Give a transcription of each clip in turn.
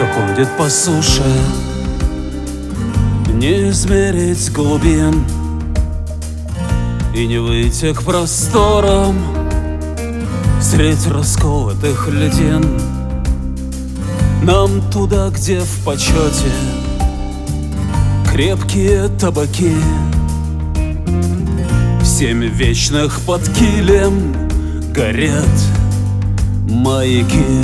кто ходит по суше. Не измерить глубин и не выйти к просторам средь расколотых льдин. Нам туда, где в почете крепкие табаки, 7 вечных под килем горят маяки.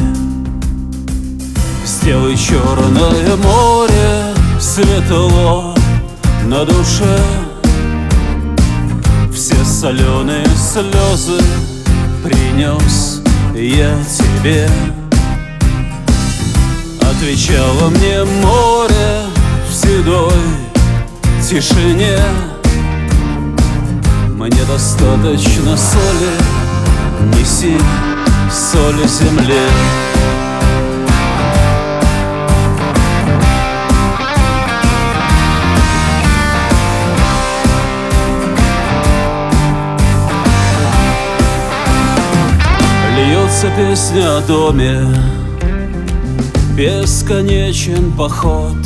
Сделай черное море светло на душе, все соленые слезы принес я тебе. Отвечало мне море в седой тишине: мне достаточно соли, неси соли земле. Льется песня о доме, бесконечен поход.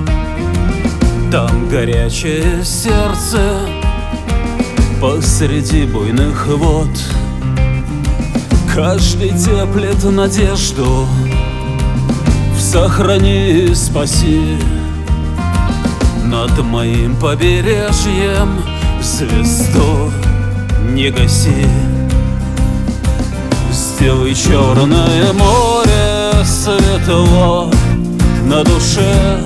Там горячее сердце посреди буйных вод. Каждый теплит надежду в сохрани и спаси. Над моим побережьем звезду не гаси. Сделай черное море светло на душе,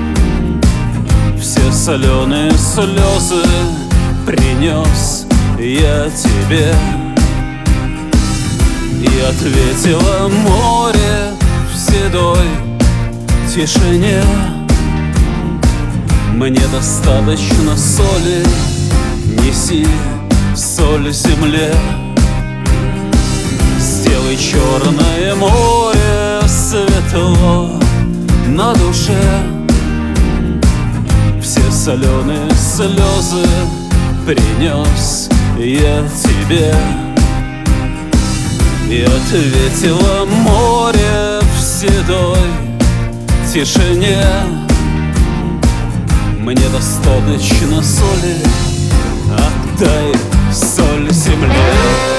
все соленые слезы принес я тебе. И ответило море в седой тишине: мне достаточно соли, неси соль земле. Сделай черное море светло на душе, все соленые слезы принес я тебе. И ответило море в седой тишине: мне достаточно соли, отдай соль земле.